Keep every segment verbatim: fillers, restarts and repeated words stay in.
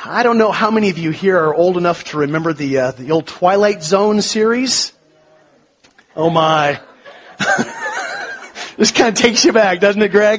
I don't know how many of you here are old enough to remember the uh, the old Twilight Zone series. Oh my. This kind of takes you back, doesn't it, Greg?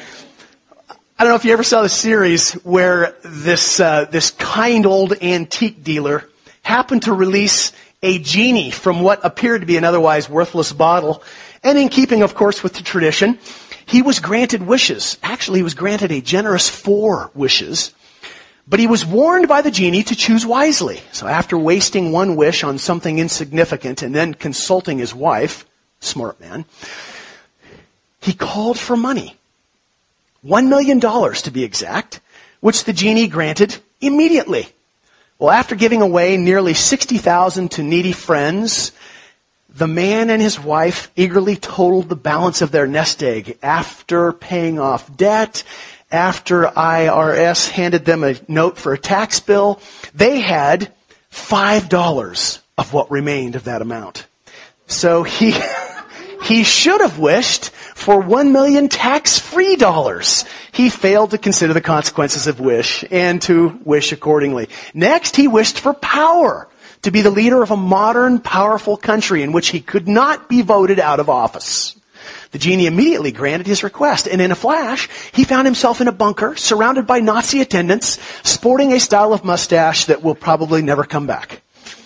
I don't know if you ever saw the series where this uh, this kind old antique dealer happened to release a genie from what appeared to be an otherwise worthless bottle. And in keeping, of course, with the tradition, he was granted wishes. Actually, he was granted a generous four wishes. But he was warned by the genie to choose wisely. So after wasting one wish on something insignificant and then consulting his wife, smart man, he called for money. One million dollars to be exact, which the genie granted immediately. Well, after giving away nearly sixty thousand dollars to needy friends, the man and his wife eagerly totaled the balance of their nest egg after paying off debt. After I R S handed them a note for a tax bill, they had five dollars of what remained of that amount. So he he should have wished for one million tax-free dollars. He failed to consider the consequences of wish and to wish accordingly. Next, he wished for power, to be the leader of a modern, powerful country in which he could not be voted out of office. The genie immediately granted his request, and in a flash, he found himself in a bunker, surrounded by Nazi attendants, sporting a style of mustache that will probably never come back.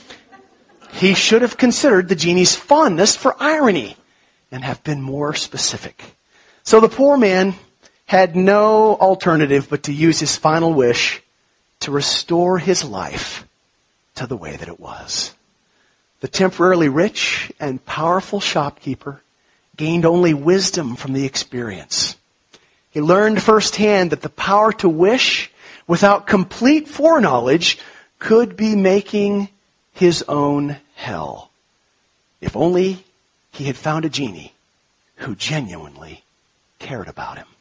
He should have considered the genie's fondness for irony and have been more specific. So the poor man had no alternative but to use his final wish to restore his life to the way that it was. The temporarily rich and powerful shopkeeper gained only wisdom from the experience. He learned firsthand that the power to wish without complete foreknowledge could be making his own hell. If only he had found a genie who genuinely cared about him.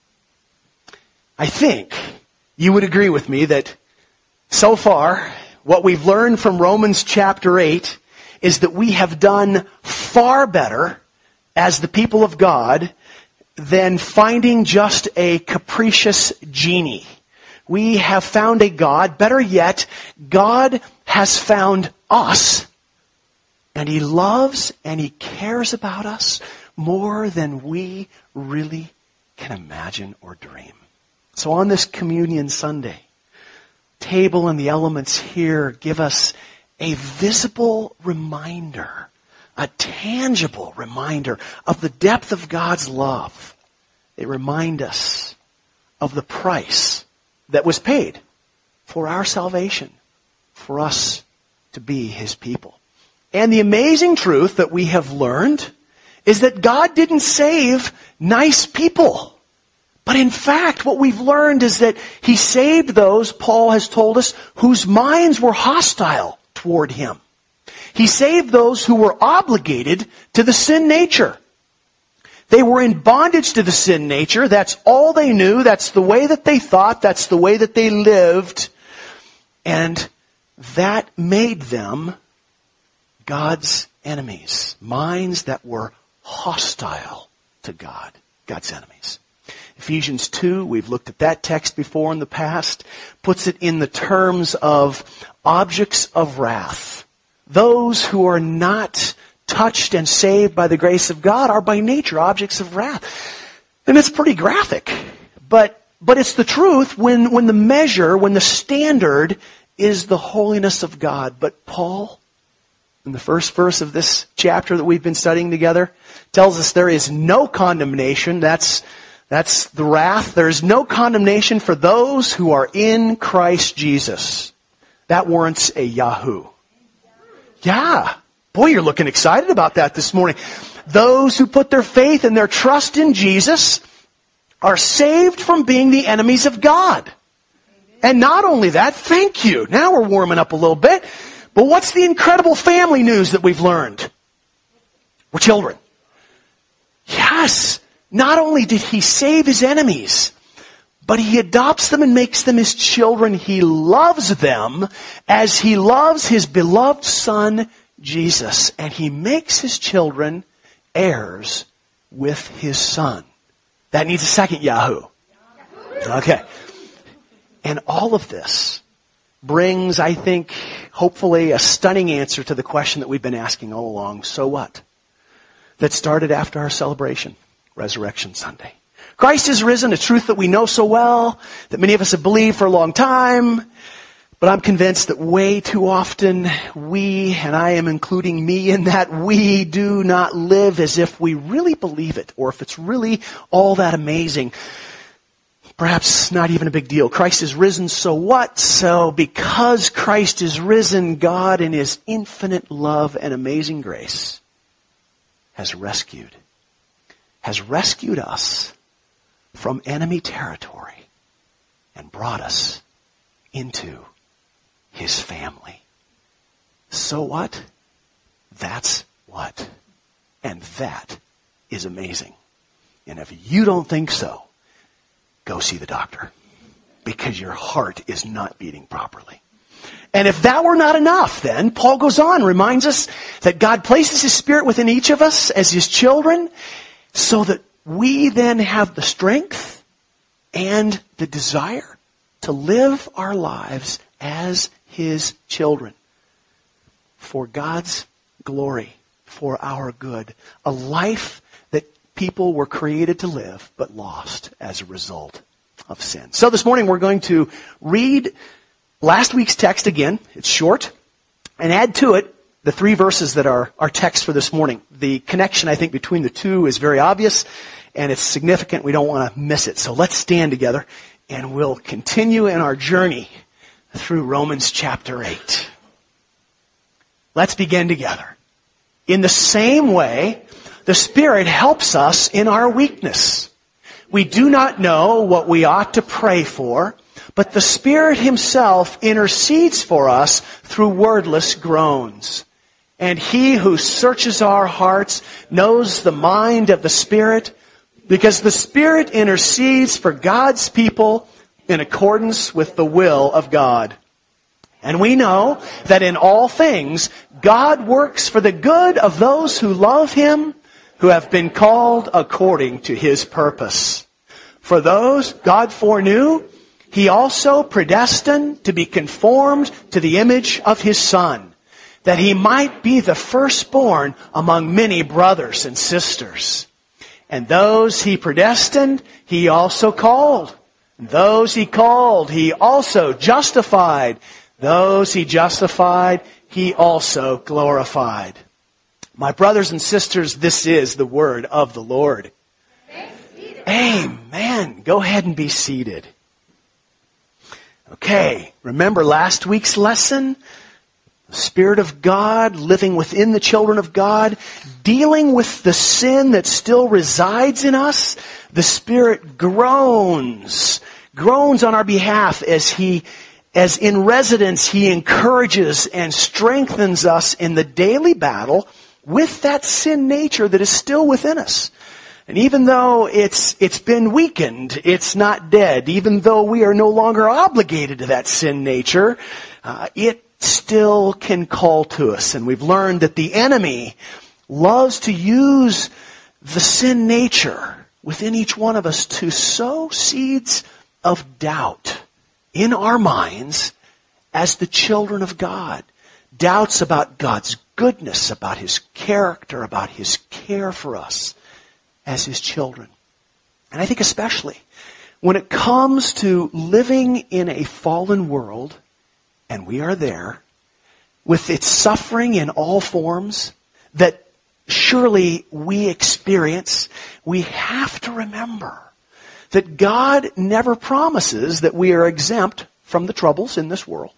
I think you would agree with me that so far, what we've learned from Romans chapter eight is that we have done far better as the people of God than finding just a capricious genie. We have found a God, better yet, God has found us, and He loves and He cares about us more than we really can imagine or dream. So on this Communion Sunday, table and the elements here give us a visible reminder, a tangible reminder of the depth of God's love. They remind us of the price that was paid for our salvation, for us to be His people. And the amazing truth that we have learned is that God didn't save nice people. But in fact, what we've learned is that He saved those, Paul has told us, whose minds were hostile toward Him. He saved those who were obligated to the sin nature. They were in bondage to the sin nature. That's all they knew. That's the way that they thought. That's the way that they lived. And that made them God's enemies. Minds that were hostile to God. God's enemies. Ephesians two, we've looked at that text before in the past, puts it in the terms of objects of wrath. Those who are not touched and saved by the grace of God are by nature objects of wrath. And it's pretty graphic. But but it's the truth when, when the measure, when the standard is the holiness of God. But Paul, in the first verse of this chapter that we've been studying together, tells us there is no condemnation. That's That's the wrath. There is no condemnation for those who are in Christ Jesus. That warrants a Yahoo. Yeah. Boy, you're looking excited about that this morning. Those who put their faith and their trust in Jesus are saved from being the enemies of God. And not only that, thank you. Now we're warming up a little bit. But what's the incredible family news that we've learned? We're children. Yes. Not only did He save His enemies, but He adopts them and makes them His children. He loves them as He loves His beloved Son, Jesus. And He makes His children heirs with His Son. That needs a second Yahoo. Okay. And all of this, brings, I think, hopefully a stunning answer to the question that we've been asking all along, so what? That started after our celebration, Resurrection Sunday. Christ is risen, a truth that we know so well, that many of us have believed for a long time, but I'm convinced that way too often we, and I am including me in that, we do not live as if we really believe it, or if it's really all that amazing. Perhaps not even a big deal. Christ is risen, so what? So because Christ is risen, God in His infinite love and amazing grace has rescued, has rescued us from enemy territory and brought us into His family. So what? That's what. And that is amazing. And if you don't think so, go see the doctor, because your heart is not beating properly. And if that were not enough, then Paul goes on, reminds us that God places His Spirit within each of us as His children, so that we then have the strength and the desire to live our lives as His children for God's glory, for our good. A life that people were created to live but lost as a result of sin. So this morning we're going to read last week's text again. It's short, and add to it the three verses that are our text for this morning. The connection, I think, between the two is very obvious, and it's significant. We don't want to miss it. So let's stand together, and we'll continue in our journey through Romans chapter eight. Let's begin together. In the same way, the Spirit helps us in our weakness. We do not know what we ought to pray for, but the Spirit Himself intercedes for us through wordless groans. And He who searches our hearts knows the mind of the Spirit, because the Spirit intercedes for God's people in accordance with the will of God. And we know that in all things, God works for the good of those who love Him, who have been called according to His purpose. For those God foreknew, He also predestined to be conformed to the image of His Son, that He might be the firstborn among many brothers and sisters. And those He predestined, He also called. And those He called, He also justified. Those He justified, He also glorified. My brothers and sisters, this is the word of the Lord. Amen. Go ahead and be seated. Okay, remember last week's lesson? The Spirit of God living within the children of God, dealing with the sin that still resides in us. The Spirit groans, groans on our behalf as He, as in residence, He encourages and strengthens us in the daily battle with that sin nature that is still within us. And even though it's it's been weakened, it's not dead. Even though we are no longer obligated to that sin nature, uh, it still can call to us. And we've learned that the enemy loves to use the sin nature within each one of us to sow seeds of doubt in our minds as the children of God. Doubts about God's goodness, about His character, about His care for us as His children. And I think especially when it comes to living in a fallen world, and we are there, with its suffering in all forms that surely we experience, we have to remember that God never promises that we are exempt from the troubles in this world,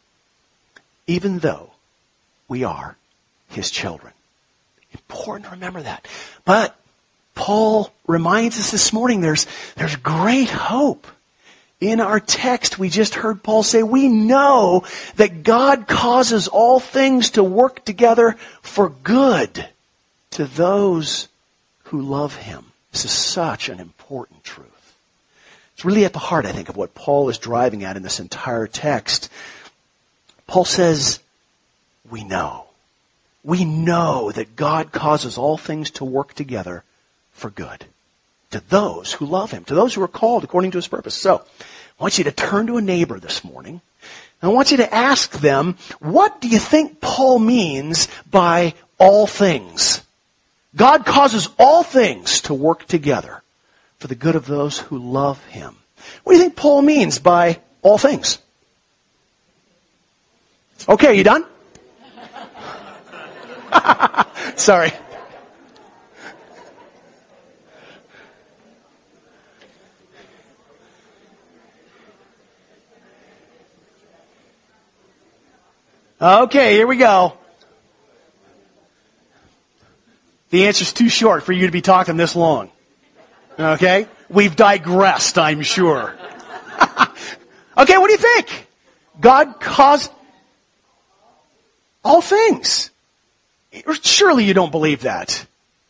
even though we are His children. Important to remember that. But Paul reminds us this morning there's, there's great hope. In our text, we just heard Paul say, we know that God causes all things to work together for good to those who love Him. This is such an important truth. It's really at the heart, I think, of what Paul is driving at in this entire text. Paul says, we know. We know that God causes all things to work together for good to those who love Him, to those who are called according to His purpose. So, I want you to turn to a neighbor this morning I want you to ask them, what do you think Paul means by all things? God causes all things to work together for the good of those who love Him. What do you think Paul means by all things? Okay, you done? Sorry. Okay, here we go. The answer's too short for you to be talking this long. Okay? We've digressed, I'm sure. Okay, what do you think? God caused all things. Surely you don't believe that.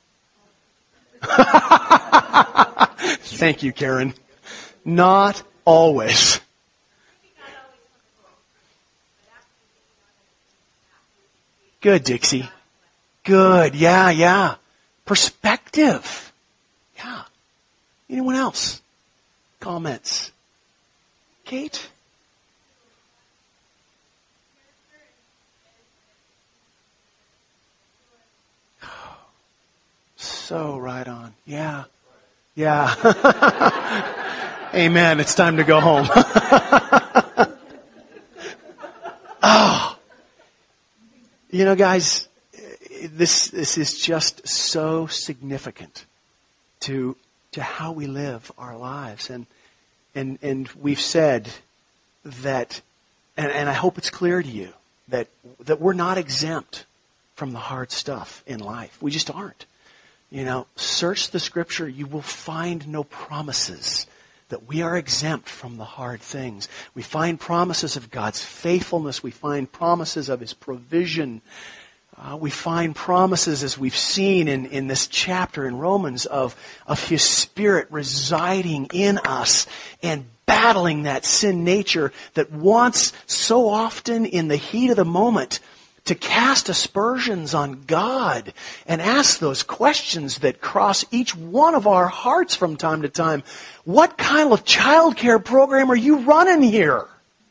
Thank you, Karen. Not always. Good, Dixie. Good. Yeah, yeah. Perspective. Yeah. Anyone else? Comments? Kate? So right on. Yeah. Yeah. Amen. It's time to go home. Oh. You know, guys, this this is just so significant to to how we live our lives. And and and we've said that, and, and I hope it's clear to you, that that we're not exempt from the hard stuff in life. We just aren't. You know, search the Scripture, you will find no promises that we are exempt from the hard things. We find promises of God's faithfulness. We find promises of His provision. Uh, we find promises, as we've seen in, in this chapter in Romans, of, of His Spirit residing in us and battling that sin nature that wants so often in the heat of the moment to cast aspersions on God and ask those questions that cross each one of our hearts from time to time. What kind of childcare program are you running here?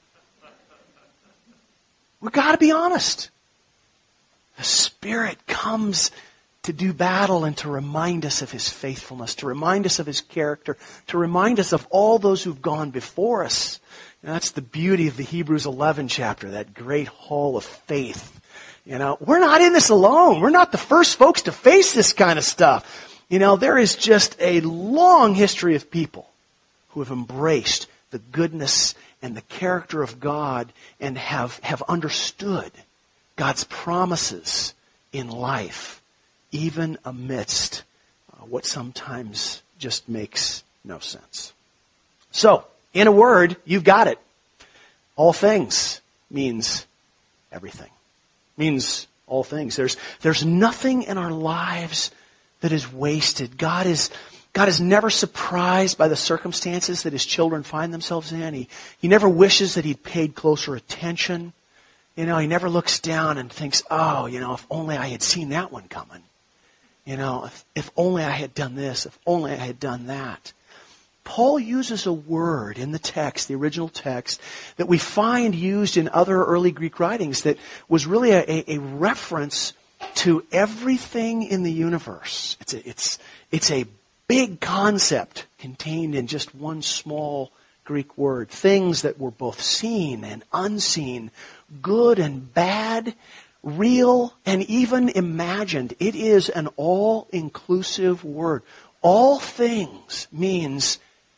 We've got to be honest. The Spirit comes to do battle and to remind us of His faithfulness, to remind us of His character, to remind us of all those who've gone before us. And that's the beauty of the Hebrews eleven chapter, that great hall of faith. You know, we're not in this alone. We're not the first folks to face this kind of stuff. You know, there is just a long history of people who have embraced the goodness and the character of God and have, have understood God's promises in life, even amidst uh, what sometimes just makes no sense. So, in a word, you've got it. All things means everything. Means all things. There's there's nothing in our lives that is wasted. God is God is never surprised by the circumstances that His children find themselves in. He, he never wishes that He'd paid closer attention. You know, He never looks down and thinks, oh, you know, if only I had seen that one coming. You know, if, if only I had done this, if only I had done that. Paul uses a word in the text, the original text, that we find used in other early Greek writings that was really a, a, a reference to everything in the universe. It's a, it's, it's a big concept contained in just one small Greek word. Things that were both seen and unseen, good and bad, real and even imagined. It is an all-inclusive word. All things means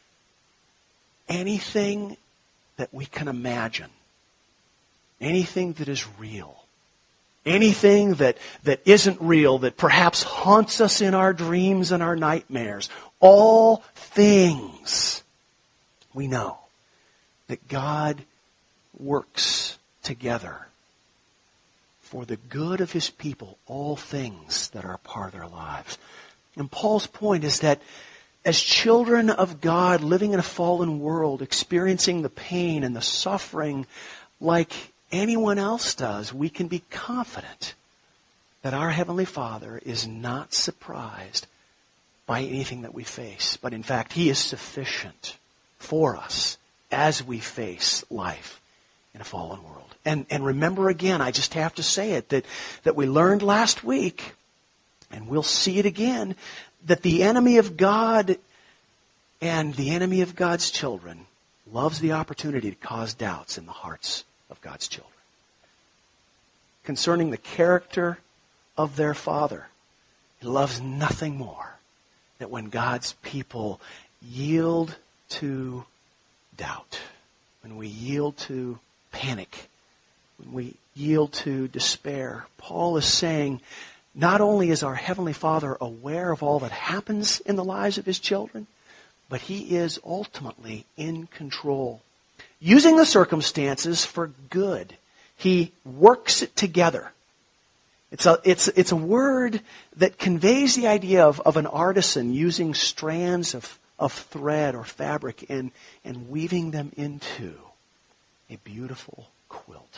anything that we can imagine. Anything that is real. Anything that, that isn't real, that perhaps haunts us in our dreams and our nightmares. All things. We know that God works together for the good of His people, all things that are a part of their lives. And Paul's point is that as children of God, living in a fallen world, experiencing the pain and the suffering like anyone else does, we can be confident that our Heavenly Father is not surprised by anything that we face. But in fact, He is sufficient for us as we face life in a fallen world. And, and remember again, I just have to say it, that, that we learned last week, and we'll see it again, that the enemy of God and the enemy of God's children loves the opportunity to cause doubts in the hearts of God's children concerning the character of their Father. He loves nothing more than when God's people yield to doubt, when we yield to panic, when we yield to despair. Paul is saying, not only is our Heavenly Father aware of all that happens in the lives of His children, but He is ultimately in control, using the circumstances for good. He works it together. It's a, it's, it's a word that conveys the idea of, of an artisan using strands of, of thread or fabric and, and weaving them into a beautiful quilt.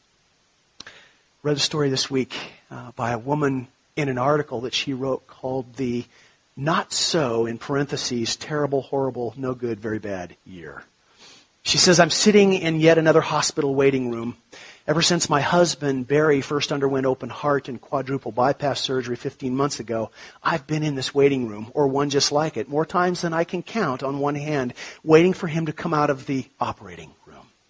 Read a story this week uh, by a woman in an article that she wrote called the Not So, in parentheses, Terrible, Horrible, No Good, Very Bad Year. She says, I'm sitting in yet another hospital waiting room. Ever since my husband, Barry, first underwent open heart and quadruple bypass surgery fifteen months ago, I've been in this waiting room, or one just like it, more times than I can count on one hand, waiting for him to come out of the operating room.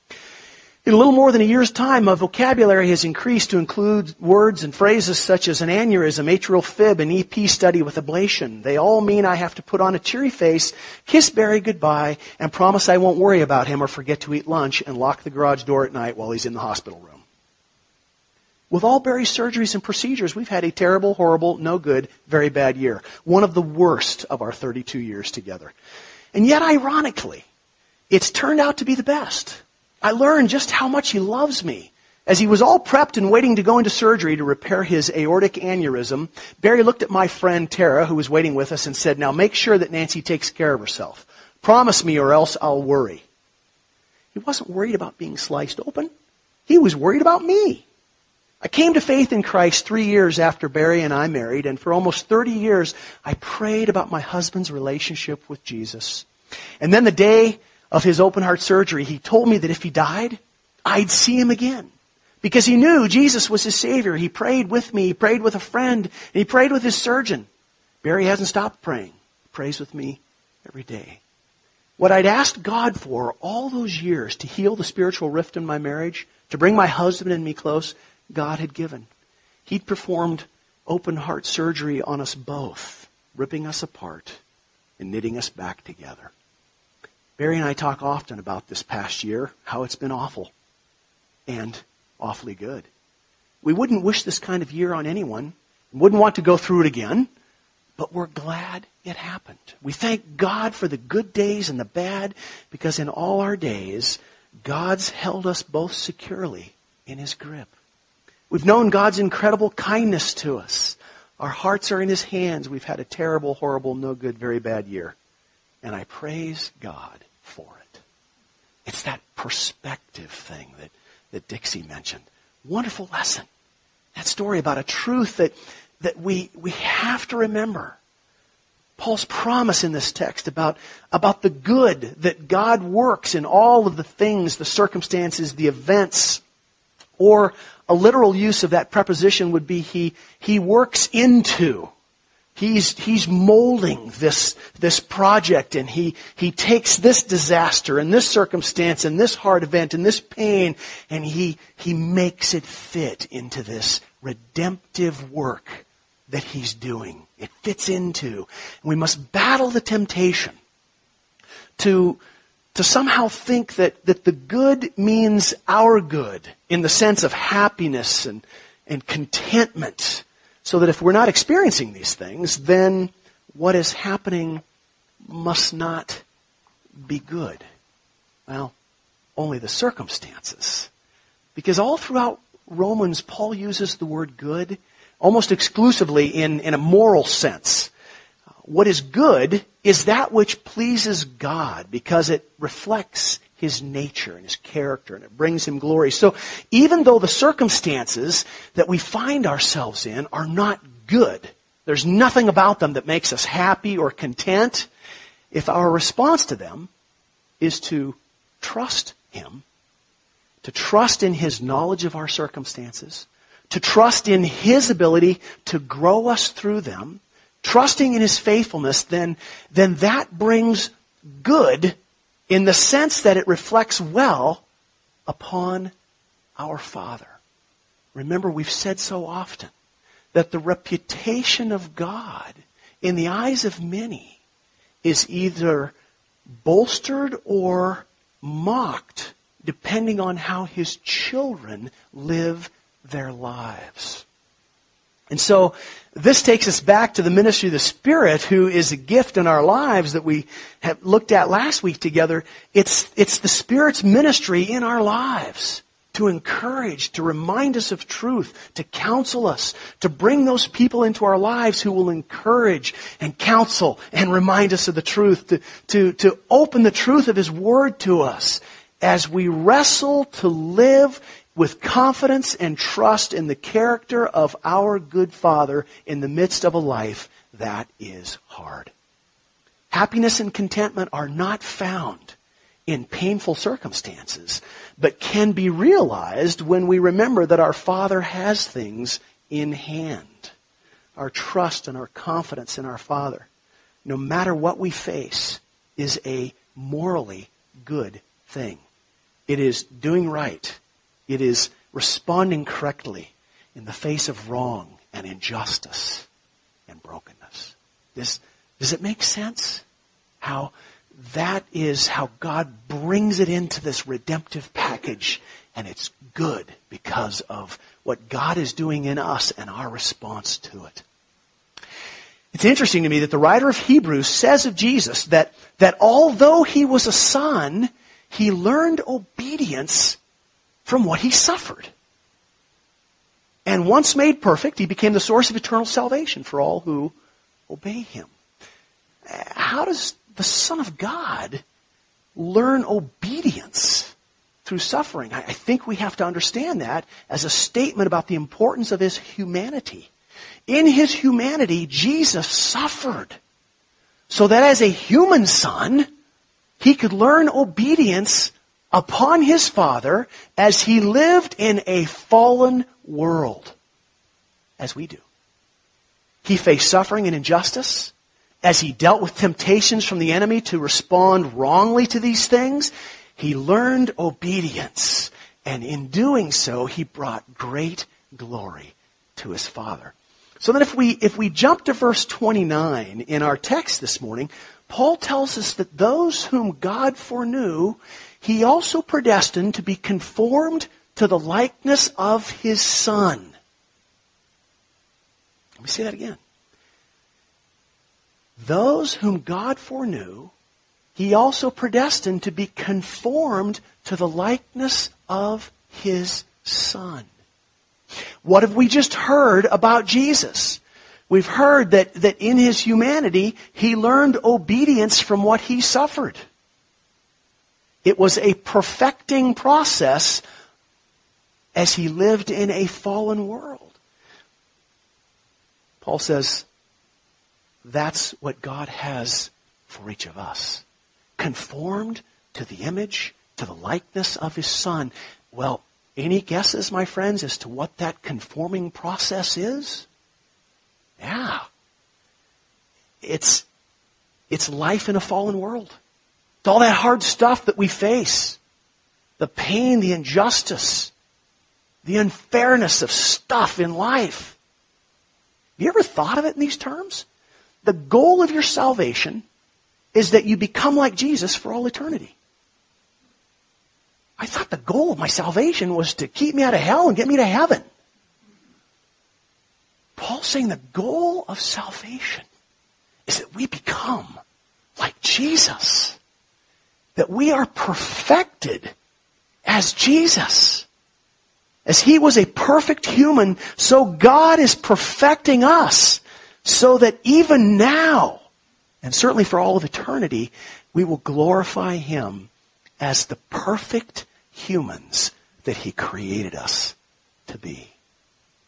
In a little more than a year's time, my vocabulary has increased to include words and phrases such as an aneurysm, atrial fib, an E P study with ablation. They all mean I have to put on a cheery face, kiss Barry goodbye, and promise I won't worry about him or forget to eat lunch and lock the garage door at night while he's in the hospital room. With all Barry's surgeries and procedures, we've had a terrible, horrible, no good, very bad year. One of the worst of our thirty-two years together. And yet, ironically, it's turned out to be the best. I learned just how much he loves me. As he was all prepped and waiting to go into surgery to repair his aortic aneurysm, Barry looked at my friend Tara, who was waiting with us, and said, now make sure that Nancy takes care of herself. Promise me or else I'll worry. He wasn't worried about being sliced open. He was worried about me. I came to faith in Christ three years after Barry and I married, and for almost thirty years, I prayed about my husband's relationship with Jesus. And then the day of his open heart surgery, he told me that if he died, I'd see him again. Because he knew Jesus was his Savior. He prayed with me, he prayed with a friend, and he prayed with his surgeon. Barry hasn't stopped praying. He prays with me every day. What I'd asked God for all those years to heal the spiritual rift in my marriage, to bring my husband and me close, God had given. He'd performed open heart surgery on us both, ripping us apart and knitting us back together. Barry and I talk often about this past year, how it's been awful and awfully good. We wouldn't wish this kind of year on anyone, wouldn't want to go through it again, but we're glad it happened. We thank God for the good days and the bad, because in all our days, God's held us both securely in His grip. We've known God's incredible kindness to us. Our hearts are in His hands. We've had a terrible, horrible, no good, very bad year. And I praise God for it. It's that perspective thing that, that Dixie mentioned. Wonderful lesson. That story about a truth that, that we, we have to remember. Paul's promise in this text about, about the good that God works in all of the things, the circumstances, the events. Or a literal use of that preposition would be he, he works into. He's, he's molding this, this project, and he, he takes this disaster and this circumstance and this hard event and this pain, and he, he makes it fit into this redemptive work that He's doing. It fits into. And we must battle the temptation to, to somehow think that, that the good means our good in the sense of happiness and, and contentment. So that if we're not experiencing these things, then what is happening must not be good. Well, only the circumstances. Because all throughout Romans, Paul uses the word good almost exclusively in, in a moral sense. What is good is that which pleases God because it reflects His nature and His character, and it brings Him glory. So even though the circumstances that we find ourselves in are not good, there's nothing about them that makes us happy or content, if our response to them is to trust Him, to trust in His knowledge of our circumstances, to trust in His ability to grow us through them, trusting in His faithfulness, then, then that brings good in the sense that it reflects well upon our Father. Remember, we've said so often that the reputation of God in the eyes of many is either bolstered or mocked depending on how His children live their lives. And so this takes us back to the ministry of the Spirit, who is a gift in our lives that we have looked at last week together. It's, it's the Spirit's ministry in our lives to encourage, to remind us of truth, to counsel us, to bring those people into our lives who will encourage and counsel and remind us of the truth, to, to, to open the truth of His Word to us as we wrestle to live with confidence and trust in the character of our good Father in the midst of a life that is hard. Happiness and contentment are not found in painful circumstances, but can be realized when we remember that our Father has things in hand. Our trust and our confidence in our Father, no matter what we face, is a morally good thing. It is doing right. It is responding correctly in the face of wrong and injustice and brokenness. Does, does it make sense? How that is how God brings it into this redemptive package, and it's good because of what God is doing in us and our response to it. It's interesting to me that the writer of Hebrews says of Jesus that, that although He was a son, He learned obedience from what He suffered. And once made perfect, He became the source of eternal salvation for all who obey Him. How does the Son of God learn obedience through suffering? I think we have to understand that as a statement about the importance of His humanity. In His humanity, Jesus suffered so that as a human son, He could learn obedience upon His Father as He lived in a fallen world, as we do. He faced suffering and injustice as He dealt with temptations from the enemy to respond wrongly to these things. He learned obedience, and in doing so, He brought great glory to His Father. So then if we, if we jump to verse twenty-nine in our text this morning, Paul tells us that those whom God foreknew, He also predestined to be conformed to the likeness of His Son. Let me say that again. Those whom God foreknew, He also predestined to be conformed to the likeness of His Son. What have we just heard about Jesus? We've heard that, that in His humanity, He learned obedience from what He suffered. It was a perfecting process as He lived in a fallen world. Paul says, that's what God has for each of us. Conformed to the image, to the likeness of His Son. Well, any guesses, my friends, as to what that conforming process is? Yeah. It's, it's life in a fallen world. It's all that hard stuff that we face. The pain, the injustice, the unfairness of stuff in life. Have you ever thought of it in these terms? The goal of your salvation is that you become like Jesus for all eternity. I thought the goal of my salvation was to keep me out of hell and get me to heaven. Paul's saying the goal of salvation is that we become like Jesus. That we are perfected as Jesus. As He was a perfect human, so God is perfecting us so that even now, and certainly for all of eternity, we will glorify Him as the perfect humans that He created us to be.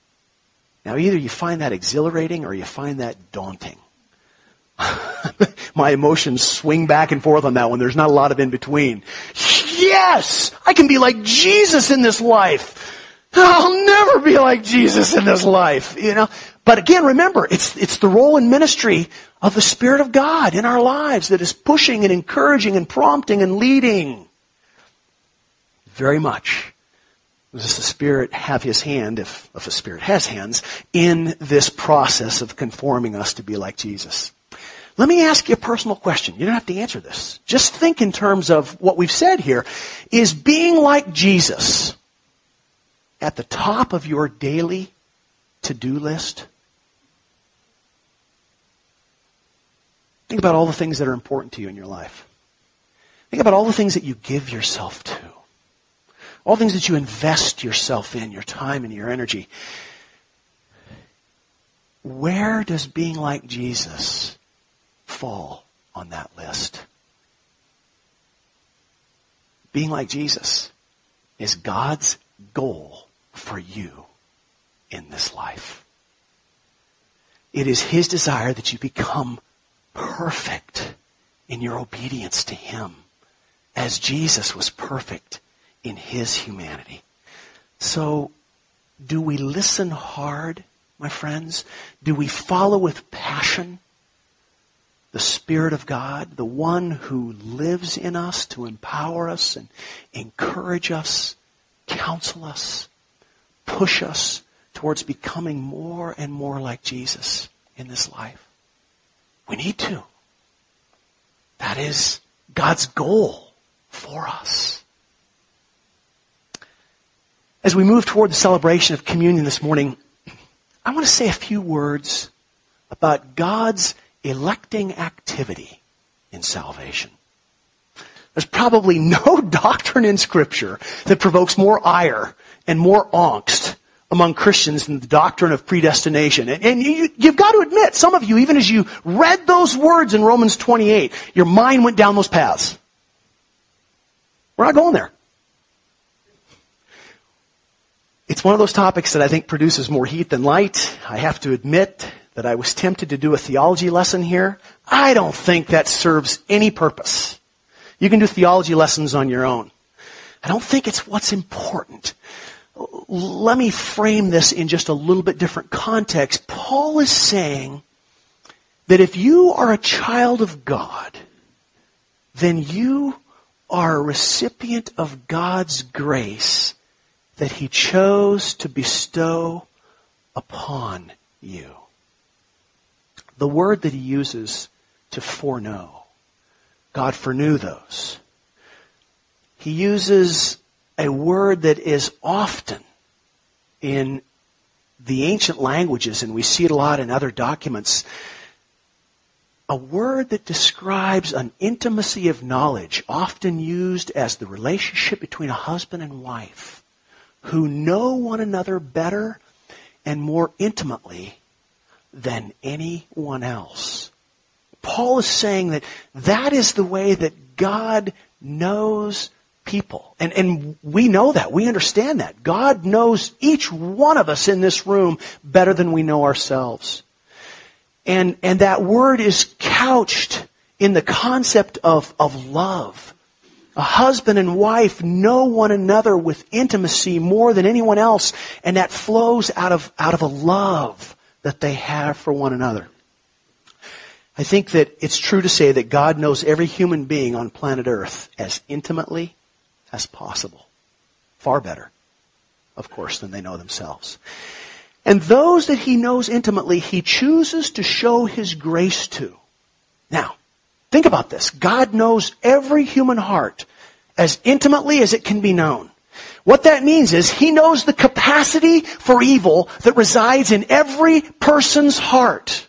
Now, either you find that exhilarating or you find that daunting. my emotions swing back and forth on that one. There's not a lot of in between. Yes! I can be like Jesus in this life. I'll never be like Jesus in this life, you know. But again, remember, it's it's the role and ministry of the Spirit of God in our lives that is pushing and encouraging and prompting and leading. Very much. Does the Spirit have His hand, if, if the Spirit has hands, in this process of conforming us to be like Jesus? Let me ask you a personal question. You don't have to answer this. Just think in terms of what we've said here. Is being like Jesus at the top of your daily to-do list? Think about all the things that are important to you in your life. Think about all the things that you give yourself to. All the things that you invest yourself in, your time and your energy. Where does being like Jesus fall on that list? Being like Jesus is God's goal for you in this life. It is His desire that you become perfect in your obedience to Him, as Jesus was perfect in His humanity. So, do we listen hard, my friends? Do we follow with passion the Spirit of God, the one who lives in us to empower us and encourage us, counsel us, push us towards becoming more and more like Jesus in this life? We need to. That is God's goal for us. As we move toward the celebration of communion this morning, I want to say a few words about God's electing activity in salvation. There's probably no doctrine in Scripture that provokes more ire and more angst among Christians than the doctrine of predestination. And, and you, you've got to admit, some of you, even as you read those words in Romans twenty-eight, your mind went down those paths. We're not going there. It's one of those topics that I think produces more heat than light. I have to admit that I was tempted to do a theology lesson here. I don't think that serves any purpose. You can do theology lessons on your own. I don't think it's what's important. Let me frame this in just a little bit different context. Paul is saying that if you are a child of God, then you are a recipient of God's grace that He chose to bestow upon you. The word that he uses to foreknow, God foreknew those. He uses a word that is often in the ancient languages, and we see it a lot in other documents, a word that describes an intimacy of knowledge, often used as the relationship between a husband and wife who know one another better and more intimately than anyone else. Paul is saying that that is the way that God knows people. And, and we know that. We understand that. God knows each one of us in this room better than we know ourselves. And, and that word is couched in the concept of, of love. A husband and wife know one another with intimacy more than anyone else, and that flows out of, out of a love that they have for one another. I think that it's true to say that God knows every human being on planet Earth as intimately as possible. Far better, of course, than they know themselves. And those that He knows intimately, He chooses to show His grace to. Now, think about this. God knows every human heart as intimately as it can be known. What that means is He knows the capacity for evil that resides in every person's heart.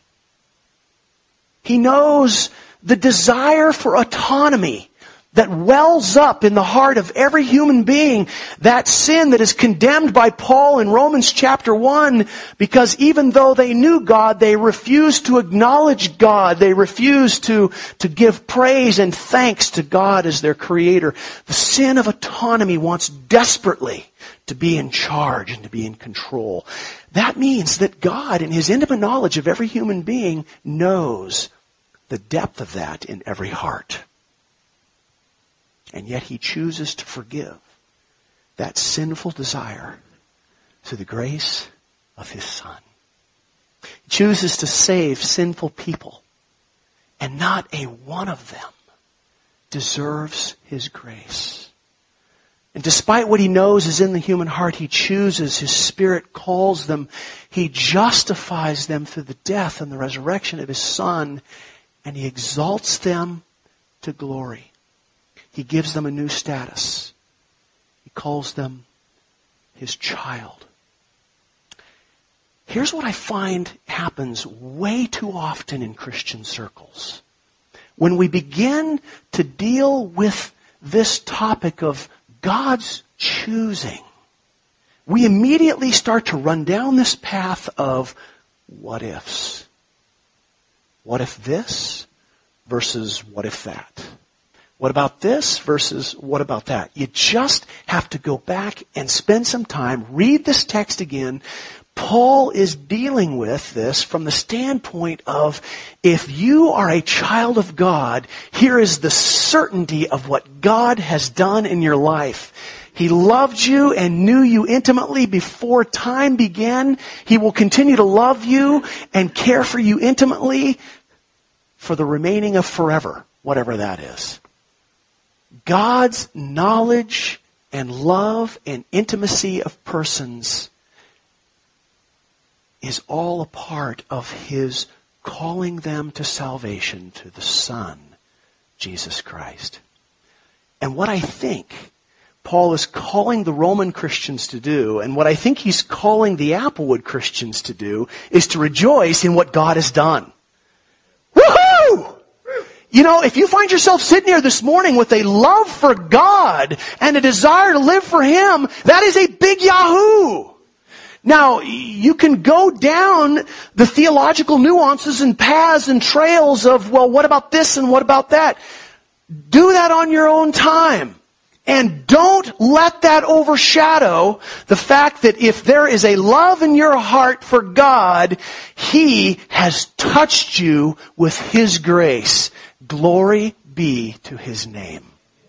He knows the desire for autonomy that wells up in the heart of every human being, that sin that is condemned by Paul in Romans chapter one, because even though they knew God, they refused to acknowledge God. They refused to, to give praise and thanks to God as their Creator. The sin of autonomy wants desperately to be in charge and to be in control. That means that God, in His intimate knowledge of every human being, knows the depth of that in every heart. And yet he chooses to forgive that sinful desire through the grace of his Son. He chooses to save sinful people, and not a one of them deserves his grace. And despite what he knows is in the human heart, he chooses, his Spirit calls them, he justifies them through the death and the resurrection of his Son, and he exalts them to glory. He gives them a new status. He calls them his child. Here's what I find happens way too often in Christian circles. When we begin to deal with this topic of God's choosing, we immediately start to run down this path of what ifs. What if this versus what if that? What about this versus what about that? You just have to go back and spend some time, read this text again. Paul is dealing with this from the standpoint of, if you are a child of God, here is the certainty of what God has done in your life. He loved you and knew you intimately before time began. He will continue to love you and care for you intimately for the remaining of forever, whatever that is. God's knowledge and love and intimacy of persons is all a part of his calling them to salvation through the Son, Jesus Christ. And what I think Paul is calling the Roman Christians to do, and what I think he's calling the Applewood Christians to do, is to rejoice in what God has done. Woohoo! You know, if you find yourself sitting here this morning with a love for God and a desire to live for Him, that is a big yahoo! Now, you can go down the theological nuances and paths and trails of, well, what about this and what about that? Do that on your own time. And don't let that overshadow the fact that if there is a love in your heart for God, He has touched you with His grace. Glory be to His name.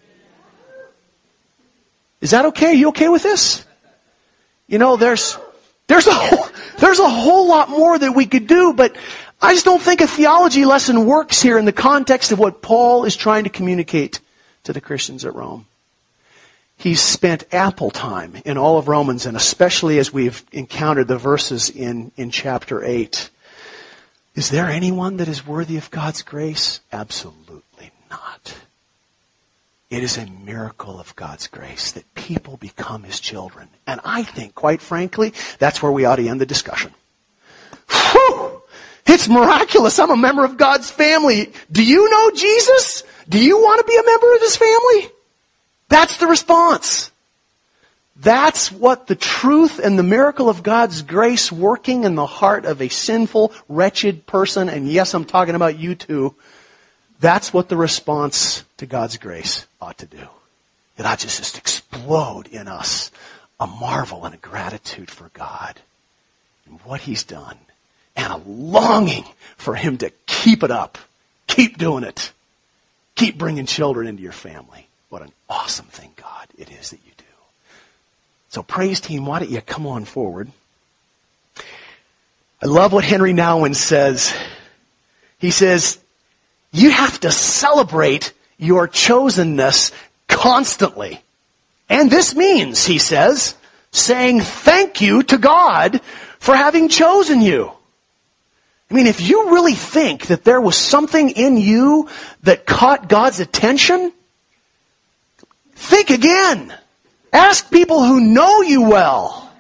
Is that okay? Are you okay with this? You know, there's, there's a whole, there's a whole lot more that we could do, but I just don't think a theology lesson works here in the context of what Paul is trying to communicate to the Christians at Rome. He's spent ample time in all of Romans, and especially as we've encountered the verses in, in chapter eight. Is there anyone that is worthy of God's grace? Absolutely not. It is a miracle of God's grace that people become His children. And I think, quite frankly, that's where we ought to end the discussion. Whew! It's miraculous. I'm a member of God's family. Do you know Jesus? Do you want to be a member of His family? That's the response. That's what the truth and the miracle of God's grace working in the heart of a sinful, wretched person, and yes, I'm talking about you too, that's what the response to God's grace ought to do. It ought to just explode in us a marvel and a gratitude for God and what He's done, and a longing for Him to keep it up, keep doing it, keep bringing children into your family. What an awesome thing, God, it is that you do. So praise team, why don't you come on forward? I love what Henry Nouwen says. He says, you have to celebrate your chosenness constantly. And this means, he says, saying thank you to God for having chosen you. I mean, if you really think that there was something in you that caught God's attention, think again. Ask people who know you well.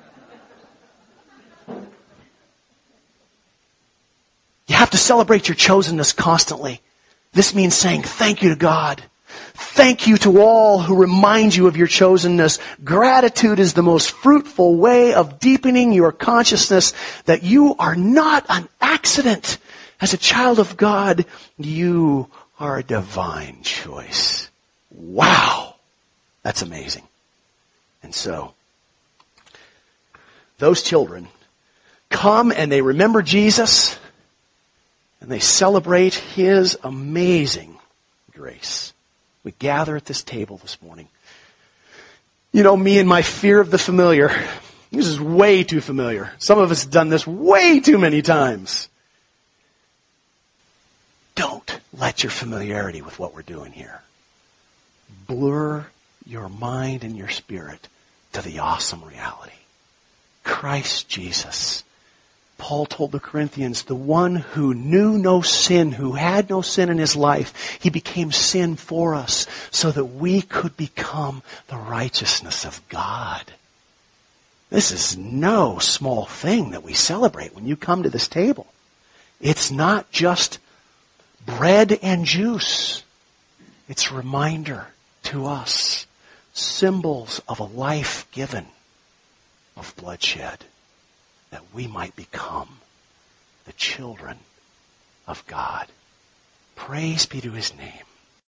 You have to celebrate your chosenness constantly. This means saying thank you to God. Thank you to all who remind you of your chosenness. Gratitude is the most fruitful way of deepening your consciousness that you are not an accident. As a child of God, you are a divine choice. Wow! That's amazing. And so, those children come and they remember Jesus, and and they celebrate His amazing grace. We gather at this table this morning. You know, me and my fear of the familiar. This is way too familiar. Some of us have done this way too many times. Don't let your familiarity with what we're doing here blur your mind and your spirit to the awesome reality. Christ Jesus. Paul told the Corinthians, the one who knew no sin, who had no sin in his life, He became sin for us so that we could become the righteousness of God. This is no small thing that we celebrate when you come to this table. It's not just bread and juice. It's a reminder to us, symbols of a life given, of bloodshed, that we might become the children of God. Praise be to His name.